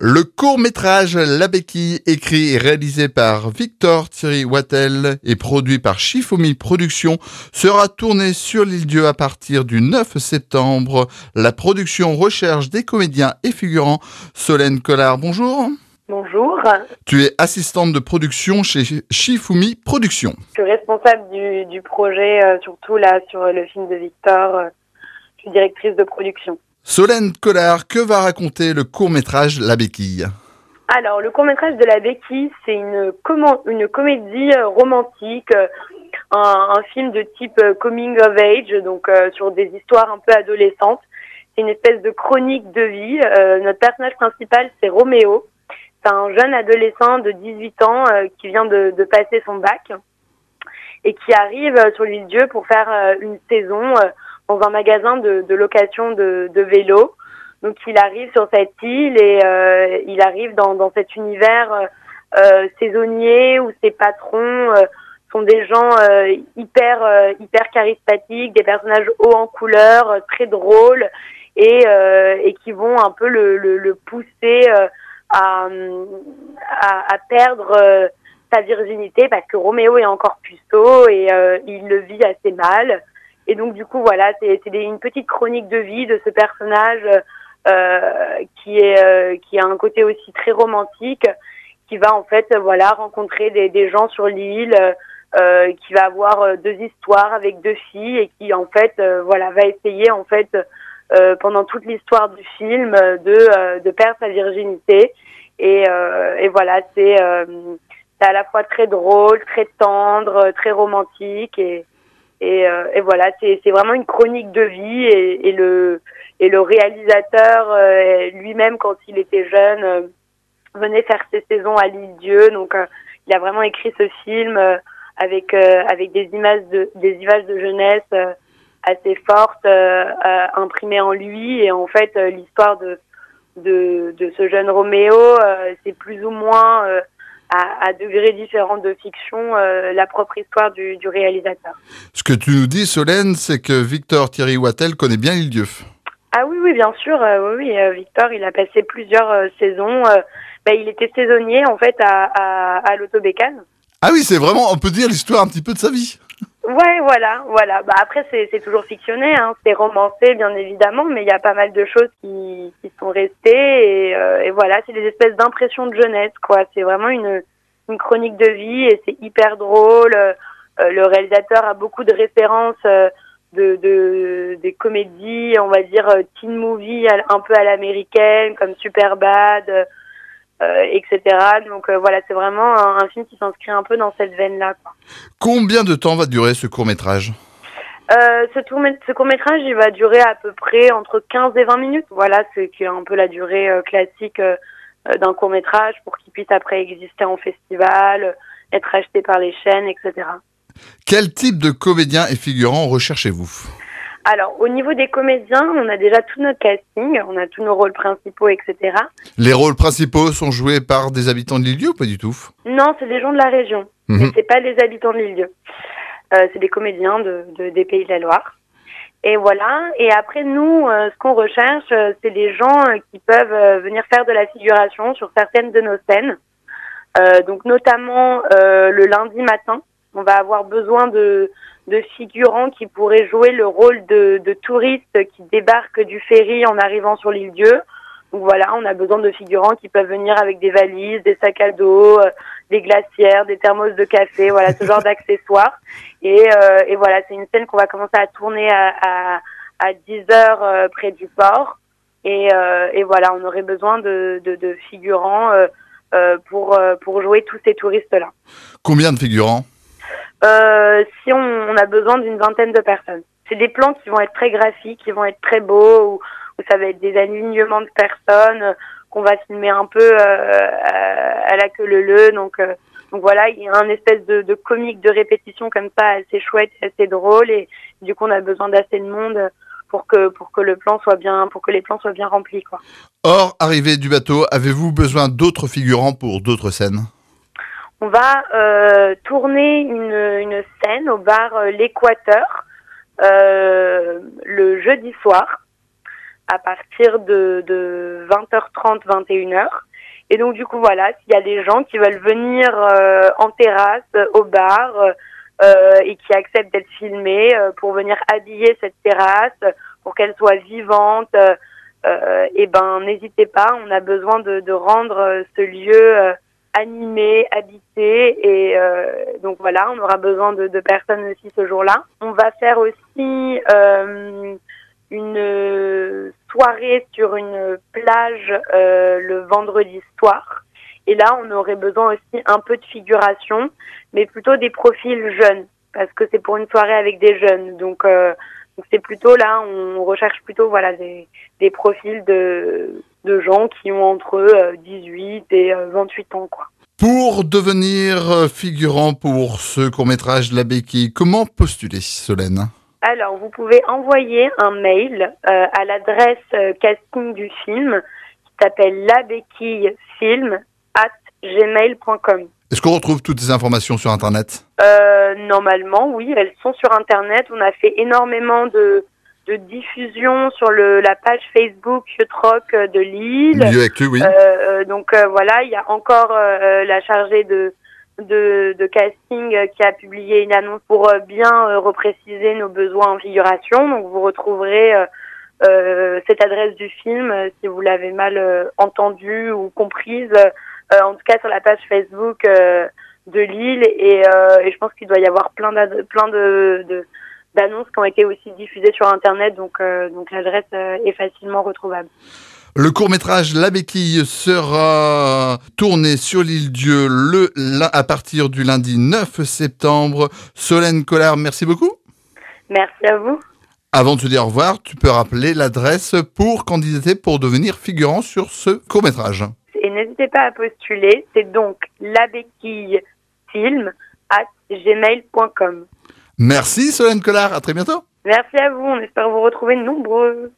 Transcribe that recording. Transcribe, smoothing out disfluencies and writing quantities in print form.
Le court-métrage La Béquille, écrit et réalisé par Victor Thierry Wattel et produit par Shifumi Productions, sera tourné sur l'Île-Dieu à partir du 9 septembre. La production recherche des comédiens et figurants. Solène Collard, bonjour. Bonjour. Tu es assistante de production chez Shifumi Productions. Je suis responsable du projet, surtout là sur le film de Victor. Je suis directrice de production. Solène Collard, que va raconter le court-métrage La Béquille ? Alors, le court-métrage de La Béquille, c'est une comédie romantique, un film de type coming of age, donc sur des histoires un peu adolescentes. C'est une espèce de chronique de vie. Notre personnage principal, c'est Roméo. C'est un jeune adolescent de 18 ans qui vient de passer son bac et qui arrive sur l'Île-Dieu pour faire une saison dans un magasin de location de vélos. Donc il arrive sur cette île et il arrive dans cet univers saisonnier où ses patrons sont des gens hyper charismatiques, des personnages hauts en couleur, très drôles et qui vont un peu le pousser à perdre sa virginité parce que Roméo est encore puceau et il le vit assez mal. Et donc du coup voilà, c'est une petite chronique de vie de ce personnage qui a un côté aussi très romantique, qui va en fait voilà rencontrer des gens sur l'île, qui va avoir deux histoires avec deux filles et qui en fait voilà va essayer en fait pendant toute l'histoire du film de perdre sa virginité et voilà c'est à la fois très drôle, très tendre, très romantique et voilà, c'est vraiment une chronique de vie et le réalisateur lui-même quand il était jeune venait faire ses saisons à l'Île-Dieu, donc il a vraiment écrit ce film avec des images de jeunesse assez fortes imprimées en lui et en fait l'histoire de ce jeune Roméo c'est plus ou moins à degrés différents de fiction, la propre histoire du réalisateur. Ce que tu nous dis, Solène, c'est que Victor Thierry Wattel connaît bien l'Île-Dieu. Ah oui, bien sûr. Victor, il a passé plusieurs saisons. Il était saisonnier, en fait, à l'Autobécane. Ah oui, c'est vraiment, on peut dire l'histoire un petit peu de sa vie. Ouais, voilà. Après, c'est toujours fictionné, hein. C'est romancé, bien évidemment, mais il y a pas mal de choses qui sont restées et voilà, c'est des espèces d'impressions de jeunesse, quoi. C'est vraiment une chronique de vie et c'est hyper drôle. Le réalisateur a beaucoup de références des comédies, on va dire teen movie un peu à l'américaine, comme Superbad, etc. Donc voilà, c'est vraiment un film qui s'inscrit un peu dans cette veine-là, quoi. Combien de temps va durer ce court-métrage ? Ce court-métrage, il va durer à peu près entre 15 et 20 minutes. Voilà, c'est qui est un peu la durée classique d'un court-métrage pour qu'il puisse après exister en festival, être acheté par les chaînes, etc. Quel type de comédiens et figurants recherchez-vous ? Alors, au niveau des comédiens, on a déjà tout notre casting, on a tous nos rôles principaux, etc. Les rôles principaux sont joués par des habitants de l'Île-Dieu ou pas du tout ? Non, c'est des gens de la région, mais c'est pas des habitants de l'Île-Dieu. C'est des comédiens des Pays de la Loire. Et voilà. Et après, nous, ce qu'on recherche, c'est des gens qui peuvent venir faire de la figuration sur certaines de nos scènes. Donc, notamment le lundi matin, on va avoir besoin de figurants qui pourraient jouer le rôle de touristes qui débarquent du ferry en arrivant sur l'Île-Dieu. Donc voilà, on a besoin de figurants qui peuvent venir avec des valises, des sacs à dos, des glacières, des thermos de café, voilà, ce genre d'accessoires. Et voilà, c'est une scène qu'on va commencer à tourner à 10h près du port. Et voilà, on aurait besoin de figurants pour jouer tous ces touristes-là. Combien de figurants ? Si on a besoin d'une vingtaine de personnes. C'est des plans qui vont être très graphiques, qui vont être très beaux, où ça va être des alignements de personnes qu'on va filmer un peu à la queue leu-leu. Donc voilà, il y a un espèce de comique de répétition comme ça, assez chouette, assez drôle. Et du coup, on a besoin d'assez de monde pour que les plans soient bien remplis, quoi. Hors arrivée du bateau, avez-vous besoin d'autres figurants pour d'autres scènes ? On va tourner une scène au bar L'Équateur le jeudi soir à partir de 20h30, 21h. Et donc du coup voilà, s'il y a des gens qui veulent venir en terrasse, au bar, et qui acceptent d'être filmés pour venir habiller cette terrasse, pour qu'elle soit vivante, et ben n'hésitez pas, on a besoin de rendre ce lieu animé, habité, et donc voilà, on aura besoin de personnes aussi ce jour-là. On va faire aussi une soirée sur une plage le vendredi soir. Et là, on aurait besoin aussi un peu de figuration, mais plutôt des profils jeunes, parce que c'est pour une soirée avec des jeunes. Donc c'est plutôt là, on recherche plutôt voilà des profils de gens qui ont entre 18 et 28 ans, quoi. Pour devenir figurant pour ce court-métrage La Béquille, comment postuler, Solène? Alors, vous pouvez envoyer un mail à l'adresse casting du film qui s'appelle labéquillefilm@gmail.com. Est-ce qu'on retrouve toutes ces informations sur Internet? Normalement, oui, elles sont sur Internet. On a fait énormément de diffusion sur la page Facebook Yotrock de Lille. Lieu Actu, oui. Donc voilà, il y a encore la chargée de casting qui a publié une annonce pour bien repréciser nos besoins en figuration. Donc vous retrouverez cette adresse du film si vous l'avez mal entendue ou comprise, en tout cas sur la page Facebook de Lille, et je pense qu'il doit y avoir plein d'annonces qui ont été aussi diffusées sur Internet, donc l'adresse est facilement retrouvable. Le court-métrage La Béquille sera tourné sur l'Île-Dieu à partir du lundi 9 septembre. Solène Collard, merci beaucoup. Merci à vous. Avant de te dire au revoir, tu peux rappeler l'adresse pour candidater pour devenir figurant sur ce court-métrage. Et n'hésitez pas à postuler, c'est donc labéquillefilm@gmail.com. Merci Solène Collard, à très bientôt. Merci à vous, on espère vous retrouver nombreux.